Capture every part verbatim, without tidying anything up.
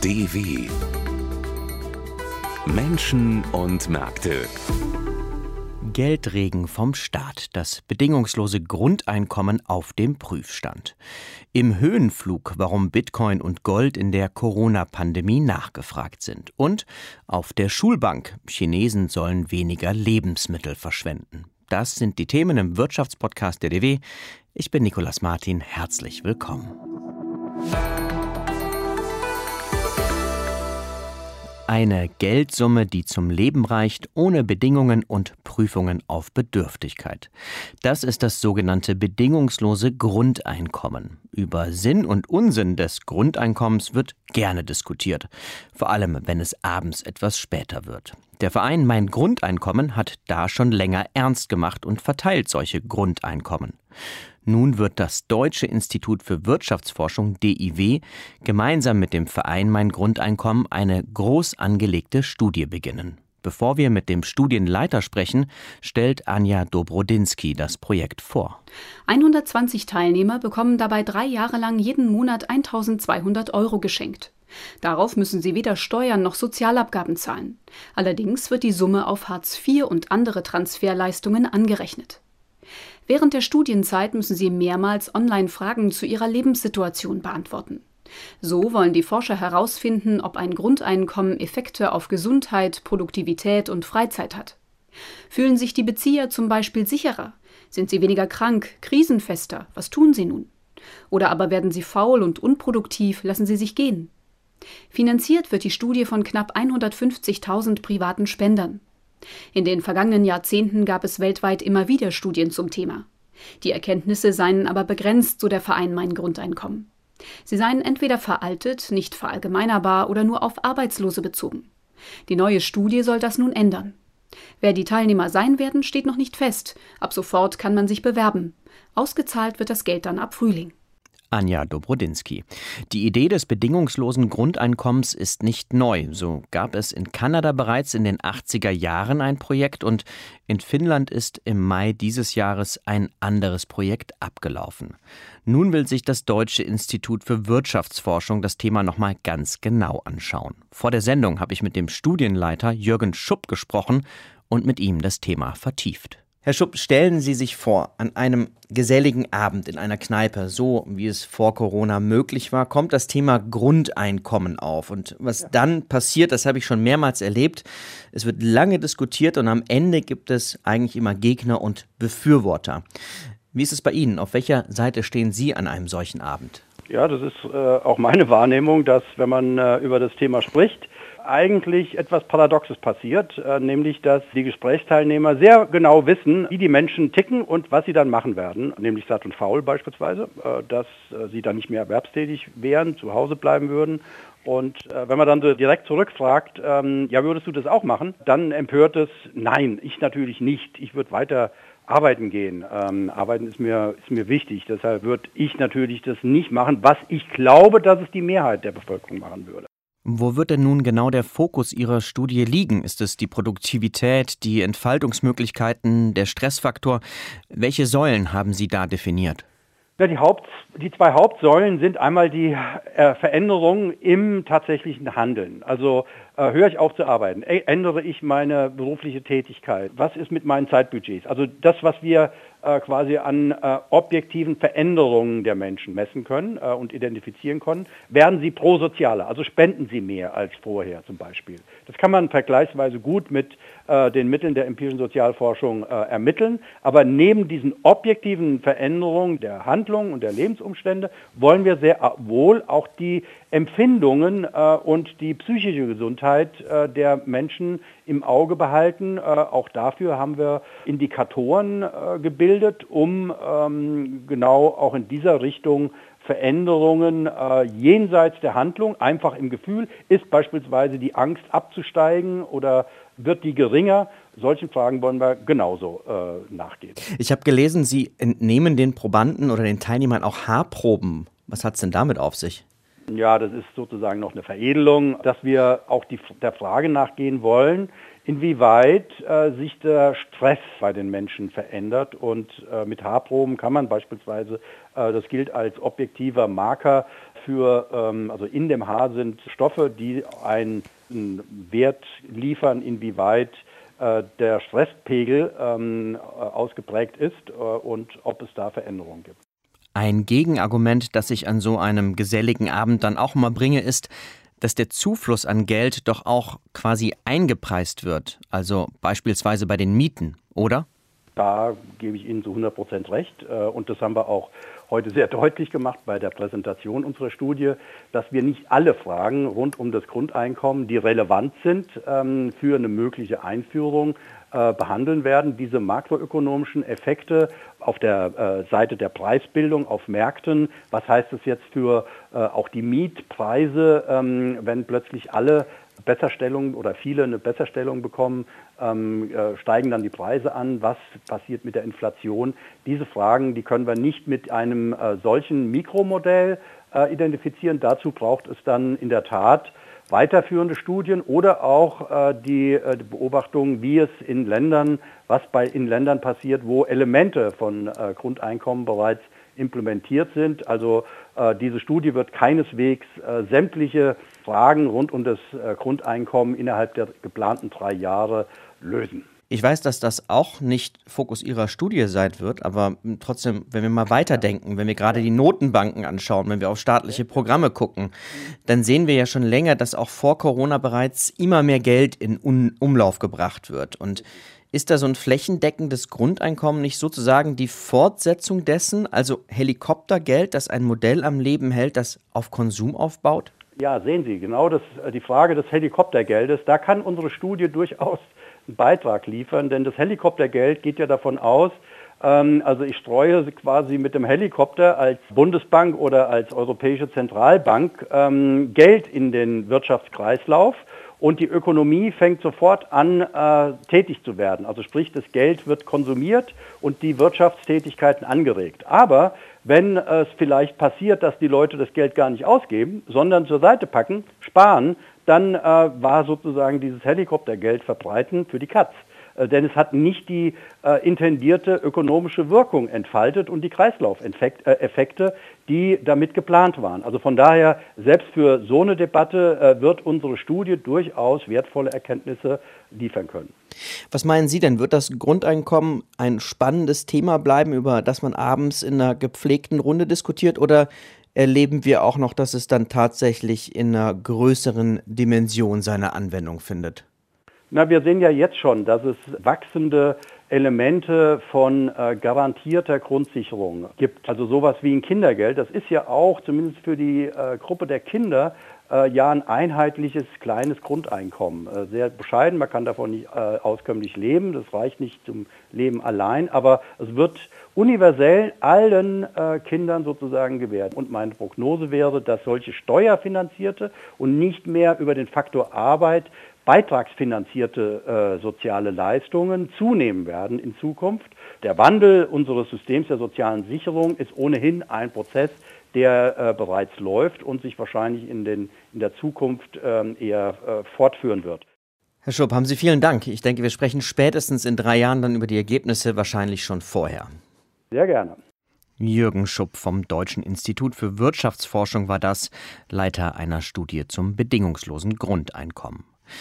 D W Menschen und Märkte. Geldregen vom Staat, das bedingungslose Grundeinkommen auf dem Prüfstand. Im Höhenflug, warum Bitcoin und Gold in der Corona-Pandemie nachgefragt sind. Und auf der Schulbank, Chinesen sollen weniger Lebensmittel verschwenden. Das sind die Themen im Wirtschaftspodcast der D W. Ich bin Nicolas Martin, herzlich willkommen. Eine Geldsumme, die zum Leben reicht, ohne Bedingungen und Prüfungen auf Bedürftigkeit. Das ist das sogenannte bedingungslose Grundeinkommen. Über Sinn und Unsinn des Grundeinkommens wird gerne diskutiert, vor allem wenn es abends etwas später wird. Der Verein Mein Grundeinkommen hat da schon länger ernst gemacht und verteilt solche Grundeinkommen. Nun wird das Deutsche Institut für Wirtschaftsforschung D I W gemeinsam mit dem Verein Mein Grundeinkommen eine groß angelegte Studie beginnen. Bevor wir mit dem Studienleiter sprechen, stellt Anja Dobrodinsky das Projekt vor. hundertzwanzig Teilnehmer bekommen dabei drei Jahre lang jeden Monat eintausendzweihundert Euro geschenkt. Darauf müssen sie weder Steuern noch Sozialabgaben zahlen. Allerdings wird die Summe auf Hartz vier und andere Transferleistungen angerechnet. Während der Studienzeit müssen sie mehrmals Online-Fragen zu ihrer Lebenssituation beantworten. So wollen die Forscher herausfinden, ob ein Grundeinkommen Effekte auf Gesundheit, Produktivität und Freizeit hat. Fühlen sich die Bezieher zum Beispiel sicherer? Sind sie weniger krank, krisenfester? Was tun sie nun? Oder aber werden sie faul und unproduktiv, lassen sie sich gehen? Finanziert wird die Studie von knapp hundertfünfzigtausend privaten Spendern. In den vergangenen Jahrzehnten gab es weltweit immer wieder Studien zum Thema. Die Erkenntnisse seien aber begrenzt, so der Verein Mein Grundeinkommen. Sie seien entweder veraltet, nicht verallgemeinerbar oder nur auf Arbeitslose bezogen. Die neue Studie soll das nun ändern. Wer die Teilnehmer sein werden, steht noch nicht fest. Ab sofort kann man sich bewerben. Ausgezahlt wird das Geld dann ab Frühling. Anja Dobrodinsky. Die Idee des bedingungslosen Grundeinkommens ist nicht neu. So gab es in Kanada bereits in den achtziger Jahren ein Projekt und in Finnland ist im Mai dieses Jahres ein anderes Projekt abgelaufen. Nun will sich das Deutsche Institut für Wirtschaftsforschung das Thema nochmal ganz genau anschauen. Vor der Sendung habe ich mit dem Studienleiter Jürgen Schupp gesprochen und mit ihm das Thema vertieft. Herr Schupp, stellen Sie sich vor, an einem geselligen Abend in einer Kneipe, so wie es vor Corona möglich war, kommt das Thema Grundeinkommen auf. Und was ja. dann passiert, das habe ich schon mehrmals erlebt. Es wird lange diskutiert und am Ende gibt es eigentlich immer Gegner und Befürworter. Wie ist es bei Ihnen? Auf welcher Seite stehen Sie an einem solchen Abend? Ja, das ist äh, auch meine Wahrnehmung, dass wenn man äh, über das Thema spricht, eigentlich etwas Paradoxes passiert, äh, nämlich dass die Gesprächsteilnehmer sehr genau wissen, wie die Menschen ticken und was sie dann machen werden, nämlich satt und faul beispielsweise, äh, dass äh, sie dann nicht mehr erwerbstätig wären, zu Hause bleiben würden. Und äh, wenn man dann so direkt zurückfragt, ähm, ja, würdest du das auch machen, dann empört es, nein, ich natürlich nicht, ich würde weiter arbeiten gehen. Ähm, arbeiten ist mir, ist mir wichtig, deshalb würde ich natürlich das nicht machen, was ich glaube, dass es die Mehrheit der Bevölkerung machen würde. Wo wird denn nun genau der Fokus Ihrer Studie liegen? Ist es die Produktivität, die Entfaltungsmöglichkeiten, der Stressfaktor? Welche Säulen haben Sie da definiert? Ja, die, Haupt, die zwei Hauptsäulen sind einmal die äh, Veränderung im tatsächlichen Handeln. Also äh, höre ich auf zu arbeiten? Ä- ändere ich meine berufliche Tätigkeit? Was ist mit meinen Zeitbudgets? Also das, was wir äh, quasi an äh, objektiven Veränderungen der Menschen messen können äh, und identifizieren können, werden sie prosozialer, also spenden sie mehr als vorher zum Beispiel. Das kann man vergleichsweise gut mit äh, den Mitteln der empirischen Sozialforschung äh, ermitteln, aber neben diesen objektiven Veränderungen der Handlungen und der Lebensumstände wollen wir sehr wohl auch die Empfindungen äh, und die psychische Gesundheit äh, der Menschen im Auge behalten. Äh, auch dafür haben wir Indikatoren äh, gebildet, um ähm, genau auch in dieser Richtung Veränderungen äh, jenseits der Handlung, einfach im Gefühl, ist beispielsweise die Angst abzusteigen oder wird die geringer? Solchen Fragen wollen wir genauso äh, nachgehen. Ich habe gelesen, Sie entnehmen den Probanden oder den Teilnehmern auch Haarproben. Was hat es denn damit auf sich? Ja, das ist sozusagen noch eine Veredelung, dass wir auch die, der Frage nachgehen wollen, inwieweit äh, sich der Stress bei den Menschen verändert. Und äh, mit Haarproben kann man beispielsweise, äh, das gilt als objektiver Marker für, ähm, also in dem Haar sind Stoffe, die einen Wert liefern, inwieweit äh, der Stresspegel ähm, ausgeprägt ist äh, und ob es da Veränderungen gibt. Ein Gegenargument, das ich an so einem geselligen Abend dann auch mal bringe, ist, dass der Zufluss an Geld doch auch quasi eingepreist wird, also beispielsweise bei den Mieten, oder? Da gebe ich Ihnen zu hundert Prozent recht und das haben wir auch heute sehr deutlich gemacht bei der Präsentation unserer Studie, dass wir nicht alle Fragen rund um das Grundeinkommen, die relevant sind für eine mögliche Einführung, behandeln werden. Diese makroökonomischen Effekte auf der Seite der Preisbildung auf Märkten, was heißt das jetzt für auch die Mietpreise, wenn plötzlich alle Besserstellung oder viele eine Besserstellung bekommen, ähm, äh, steigen dann die Preise an, was passiert mit der Inflation? Diese Fragen, die können wir nicht mit einem äh, solchen Mikromodell äh, identifizieren. Dazu braucht es dann in der Tat weiterführende Studien oder auch äh, die, äh, die Beobachtung, wie es in Ländern, was bei in Ländern passiert, wo Elemente von äh, Grundeinkommen bereits implementiert sind. Also äh, diese Studie wird keineswegs äh, sämtliche Fragen rund um das äh, Grundeinkommen innerhalb der geplanten drei Jahre lösen. Ich weiß, dass das auch nicht Fokus Ihrer Studie sein wird, aber trotzdem, wenn wir mal weiterdenken, wenn wir gerade die Notenbanken anschauen, wenn wir auf staatliche Programme gucken, dann sehen wir ja schon länger, dass auch vor Corona bereits immer mehr Geld in Un- Umlauf gebracht wird. Und ist da so ein flächendeckendes Grundeinkommen nicht sozusagen die Fortsetzung dessen, also Helikoptergeld, das ein Modell am Leben hält, das auf Konsum aufbaut? Ja, sehen Sie, genau das, die Frage des Helikoptergeldes, da kann unsere Studie durchaus einen Beitrag liefern, denn das Helikoptergeld geht ja davon aus, ähm, also ich streue quasi mit dem Helikopter als Bundesbank oder als Europäische Zentralbank ähm, Geld in den Wirtschaftskreislauf. Und die Ökonomie fängt sofort an, äh, tätig zu werden. Also sprich, das Geld wird konsumiert und die Wirtschaftstätigkeiten angeregt. Aber wenn es vielleicht passiert, dass die Leute das Geld gar nicht ausgeben, sondern zur Seite packen, sparen, dann äh, war sozusagen dieses Helikoptergeld verbreiten für die Katz. Äh, denn es hat nicht die äh, intendierte ökonomische Wirkung entfaltet und die Kreislaufeffekte, die damit geplant waren. Also von daher, selbst für so eine Debatte äh, wird unsere Studie durchaus wertvolle Erkenntnisse liefern können. Was meinen Sie denn? Wird das Grundeinkommen ein spannendes Thema bleiben, über das man abends in einer gepflegten Runde diskutiert, oder erleben wir auch noch, dass es dann tatsächlich in einer größeren Dimension seine Anwendung findet? Na, wir sehen ja jetzt schon, dass es wachsende Elemente von äh, garantierter Grundsicherung gibt. Also sowas wie ein Kindergeld, das ist ja auch zumindest für die äh, Gruppe der Kinder äh, ja ein einheitliches kleines Grundeinkommen. Äh, sehr bescheiden, man kann davon nicht äh, auskömmlich leben, das reicht nicht zum Leben allein, aber es wird universell allen äh, Kindern sozusagen gewährt. Und meine Prognose wäre, dass solche steuerfinanzierte und nicht mehr über den Faktor Arbeit beitragsfinanzierte äh, soziale Leistungen zunehmen werden in Zukunft. Der Wandel unseres Systems der sozialen Sicherung ist ohnehin ein Prozess, der äh, bereits läuft und sich wahrscheinlich in, den, in der Zukunft äh, eher äh, fortführen wird. Herr Schupp, haben Sie vielen Dank. Ich denke, wir sprechen spätestens in drei Jahren dann über die Ergebnisse, wahrscheinlich schon vorher. Sehr gerne. Jürgen Schupp vom Deutschen Institut für Wirtschaftsforschung war das, Leiter einer Studie zum bedingungslosen Grundeinkommen.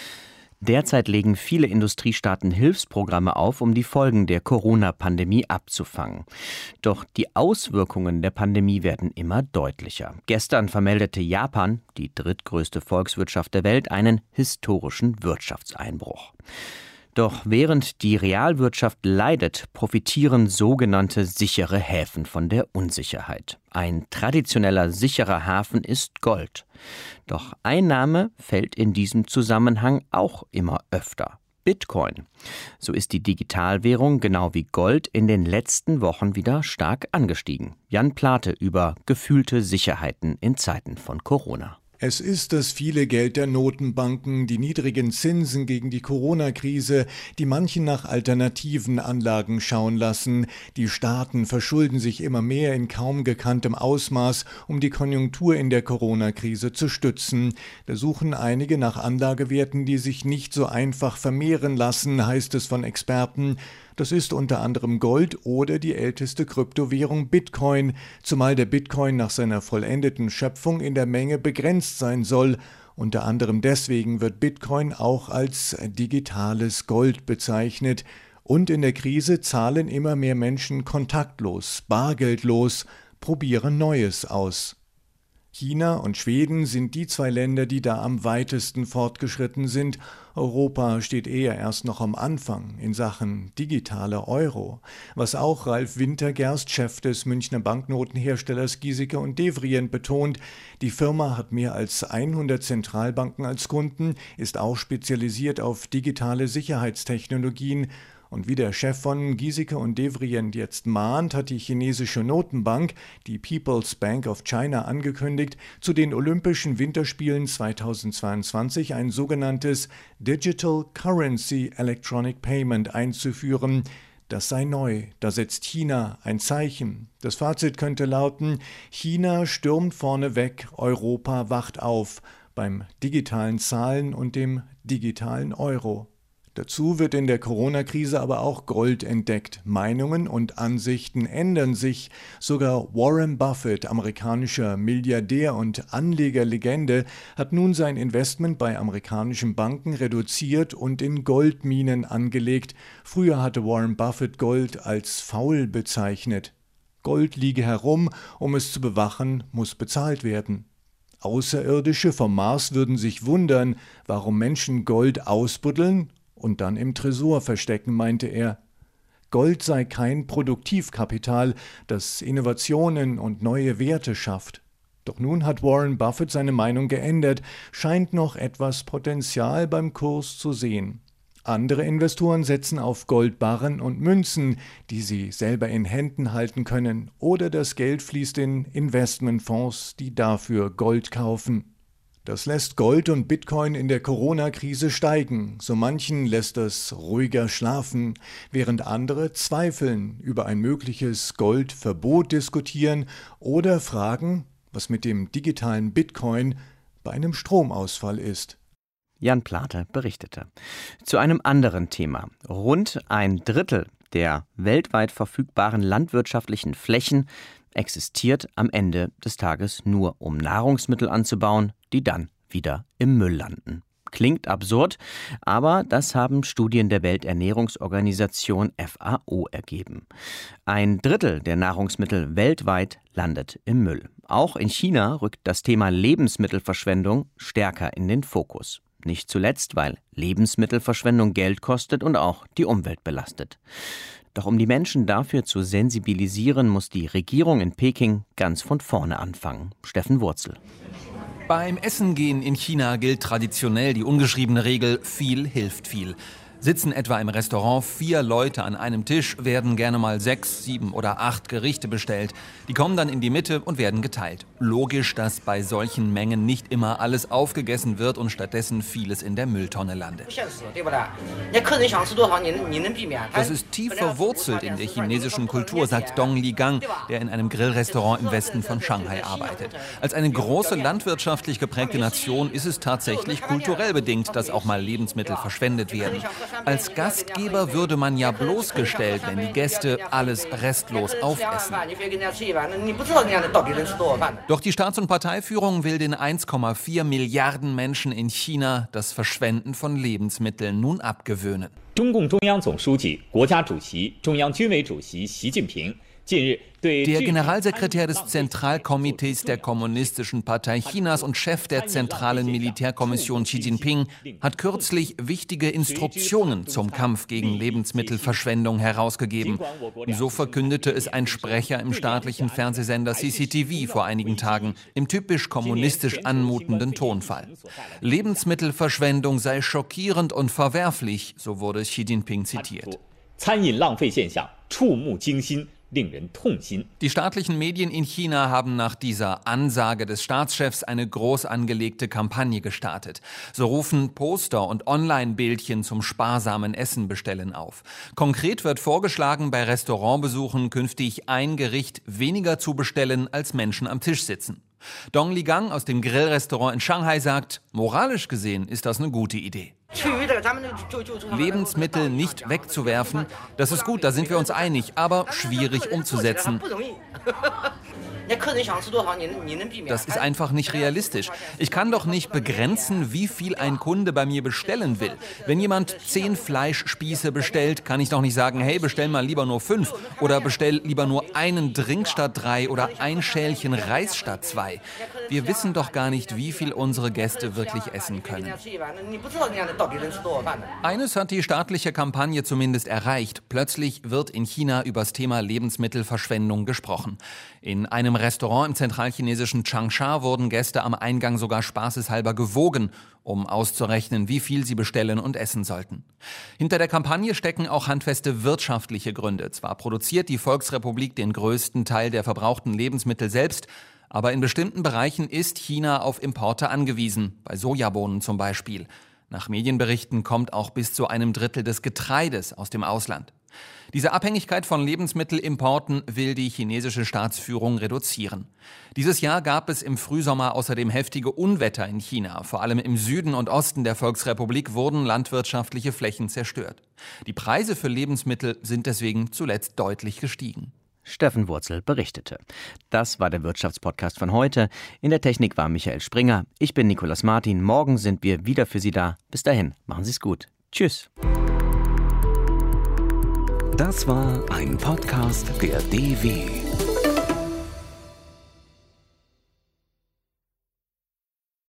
Derzeit legen viele Industriestaaten Hilfsprogramme auf, um die Folgen der Corona-Pandemie abzufangen. Doch die Auswirkungen der Pandemie werden immer deutlicher. Gestern vermeldete Japan, die drittgrößte Volkswirtschaft der Welt, einen historischen Wirtschaftseinbruch. Doch während die Realwirtschaft leidet, profitieren sogenannte sichere Häfen von der Unsicherheit. Ein traditioneller sicherer Hafen ist Gold. Doch ein Name fällt in diesem Zusammenhang auch immer öfter: Bitcoin. So ist die Digitalwährung genau wie Gold in den letzten Wochen wieder stark angestiegen. Jan Plate über gefühlte Sicherheiten in Zeiten von Corona. Es ist das viele Geld der Notenbanken, die niedrigen Zinsen gegen die Corona-Krise, die manchen nach alternativen Anlagen schauen lassen. Die Staaten verschulden sich immer mehr in kaum gekanntem Ausmaß, um die Konjunktur in der Corona-Krise zu stützen. Da suchen einige nach Anlagewerten, die sich nicht so einfach vermehren lassen, heißt es von Experten. Das ist unter anderem Gold oder die älteste Kryptowährung Bitcoin, zumal der Bitcoin nach seiner vollendeten Schöpfung in der Menge begrenzt sein soll. Unter anderem deswegen wird Bitcoin auch als digitales Gold bezeichnet. Und in der Krise zahlen immer mehr Menschen kontaktlos, bargeldlos, probieren Neues aus. China und Schweden sind die zwei Länder, die da am weitesten fortgeschritten sind. Europa steht eher erst noch am Anfang in Sachen digitaler Euro. Was auch Ralf Wintergerst, Chef des Münchner Banknotenherstellers Giesecke und Devrient, betont. Die Firma hat mehr als hundert Zentralbanken als Kunden, ist auch spezialisiert auf digitale Sicherheitstechnologien. Und wie der Chef von Giesecke und Devrient jetzt mahnt, hat die chinesische Notenbank, die People's Bank of China, angekündigt, zu den Olympischen Winterspielen zweitausendzweiundzwanzig ein sogenanntes Digital Currency Electronic Payment einzuführen. Das sei neu, da setzt China ein Zeichen. Das Fazit könnte lauten: China stürmt vorneweg, Europa wacht auf beim digitalen Zahlen und dem digitalen Euro. Dazu wird in der Corona-Krise aber auch Gold entdeckt. Meinungen und Ansichten ändern sich. Sogar Warren Buffett, amerikanischer Milliardär und Anlegerlegende, hat nun sein Investment bei amerikanischen Banken reduziert und in Goldminen angelegt. Früher hatte Warren Buffett Gold als faul bezeichnet. Gold liege herum, um es zu bewachen, muss bezahlt werden. Außerirdische vom Mars würden sich wundern, warum Menschen Gold ausbuddeln und dann im Tresor verstecken, meinte er. Gold sei kein Produktivkapital, das Innovationen und neue Werte schafft. Doch nun hat Warren Buffett seine Meinung geändert, scheint noch etwas Potenzial beim Kurs zu sehen. Andere Investoren setzen auf Goldbarren und Münzen, die sie selber in Händen halten können, oder das Geld fließt in Investmentfonds, die dafür Gold kaufen. Das lässt Gold und Bitcoin in der Corona-Krise steigen. So manchen lässt das ruhiger schlafen, während andere zweifeln, über ein mögliches Goldverbot diskutieren oder fragen, was mit dem digitalen Bitcoin bei einem Stromausfall ist. Jan Plate berichtete. Zu einem anderen Thema. Rund ein Drittel der weltweit verfügbaren landwirtschaftlichen Flächen existiert am Ende des Tages nur, um Nahrungsmittel anzubauen, die dann wieder im Müll landen. Klingt absurd, aber das haben Studien der Welternährungsorganisation F A O ergeben. Ein Drittel der Nahrungsmittel weltweit landet im Müll. Auch in China rückt das Thema Lebensmittelverschwendung stärker in den Fokus. Nicht zuletzt, weil Lebensmittelverschwendung Geld kostet und auch die Umwelt belastet. Doch um die Menschen dafür zu sensibilisieren, muss die Regierung in Peking ganz von vorne anfangen. Steffen Wurzel. Beim Essen gehen in China gilt traditionell die ungeschriebene Regel: viel hilft viel. Sitzen etwa im Restaurant vier Leute an einem Tisch, werden gerne mal sechs, sieben oder acht Gerichte bestellt. Die kommen dann in die Mitte und werden geteilt. Logisch, dass bei solchen Mengen nicht immer alles aufgegessen wird und stattdessen vieles in der Mülltonne landet. Das ist tief verwurzelt in der chinesischen Kultur, sagt Dong Ligang, der in einem Grillrestaurant im Westen von Shanghai arbeitet. Als eine große landwirtschaftlich geprägte Nation ist es tatsächlich kulturell bedingt, dass auch mal Lebensmittel verschwendet werden. Als Gastgeber würde man ja bloßgestellt, wenn die Gäste alles restlos aufessen. Doch die Staats- und Parteiführung will den eins Komma vier Milliarden Menschen in China das Verschwenden von Lebensmitteln nun abgewöhnen. 中共中央总书记、国家主席、中央军委主席习近平 Der Generalsekretär des Zentralkomitees der Kommunistischen Partei Chinas und Chef der Zentralen Militärkommission Xi Jinping hat kürzlich wichtige Instruktionen zum Kampf gegen Lebensmittelverschwendung herausgegeben. So verkündete es ein Sprecher im staatlichen Fernsehsender C C T V vor einigen Tagen im typisch kommunistisch anmutenden Tonfall. Lebensmittelverschwendung sei schockierend und verwerflich, so wurde Xi Jinping zitiert. 餐饮浪费现象触目惊心 Die staatlichen Medien in China haben nach dieser Ansage des Staatschefs eine groß angelegte Kampagne gestartet. So rufen Poster und Online-Bildchen zum sparsamen Essen bestellen auf. Konkret wird vorgeschlagen, bei Restaurantbesuchen künftig ein Gericht weniger zu bestellen, als Menschen am Tisch sitzen. Dong Ligang aus dem Grillrestaurant in Shanghai sagt, moralisch gesehen ist das eine gute Idee. Lebensmittel nicht wegzuwerfen, das ist gut, da sind wir uns einig, aber schwierig umzusetzen. Das ist einfach nicht realistisch. Ich kann doch nicht begrenzen, wie viel ein Kunde bei mir bestellen will. Wenn jemand zehn Fleischspieße bestellt, kann ich doch nicht sagen, hey, bestell mal lieber nur fünf oder bestell lieber nur einen Drink statt drei oder ein Schälchen Reis statt zwei. Wir wissen doch gar nicht, wie viel unsere Gäste wirklich essen können. Eines hat die staatliche Kampagne zumindest erreicht. Plötzlich wird in China über das Thema Lebensmittelverschwendung gesprochen. In einem Restaurant im zentralchinesischen Changsha wurden Gäste am Eingang sogar spaßeshalber gewogen, um auszurechnen, wie viel sie bestellen und essen sollten. Hinter der Kampagne stecken auch handfeste wirtschaftliche Gründe. Zwar produziert die Volksrepublik den größten Teil der verbrauchten Lebensmittel selbst, aber in bestimmten Bereichen ist China auf Importe angewiesen, bei Sojabohnen zum Beispiel. Nach Medienberichten kommt auch bis zu einem Drittel des Getreides aus dem Ausland. Diese Abhängigkeit von Lebensmittelimporten will die chinesische Staatsführung reduzieren. Dieses Jahr gab es im Frühsommer außerdem heftige Unwetter in China. Vor allem im Süden und Osten der Volksrepublik wurden landwirtschaftliche Flächen zerstört. Die Preise für Lebensmittel sind deswegen zuletzt deutlich gestiegen. Steffen Wurzel berichtete. Das war der Wirtschaftspodcast von heute. In der Technik war Michael Springer. Ich bin Nicolas Martin. Morgen sind wir wieder für Sie da. Bis dahin, machen Sie es gut. Tschüss. Das war ein Podcast der D W.